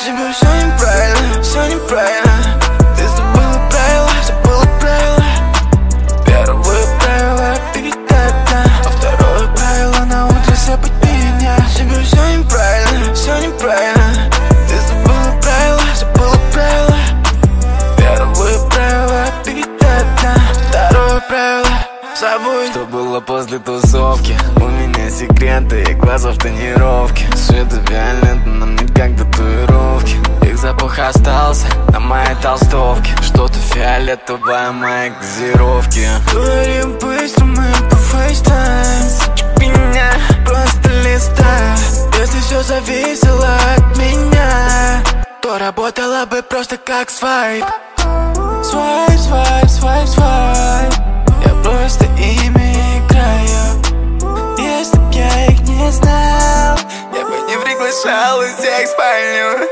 тебя все неправильно, все неправильно. Ты забыла правила, забыла правила. Первое правило — пить до дна, а второе правило — на утро сыпать меня. Тебе все неправильно, все неправильно. Ты забыла правила, забыла правила. Первое правило — пить до дна, второе правило — забудь. Что было после тусовки? У меня секреты и глаза в тонировке. Света виолетта на мне как татуировки. Их запах остался на моей толстовке. Что-то фиолетовое моей газировки. Говорим быстро, мы по FaceTime. Сучек меня просто листай. Если все зависело от меня, то работала бы просто как свайп. Свайп, свайп, свайп, свайп. Я просто ими играю. Если б я их не знал, я бы не приглашал из всех в спальню.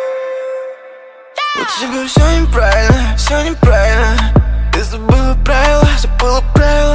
У тебя все неправильно, все неправильно. Ты забыла правила, забыла правила.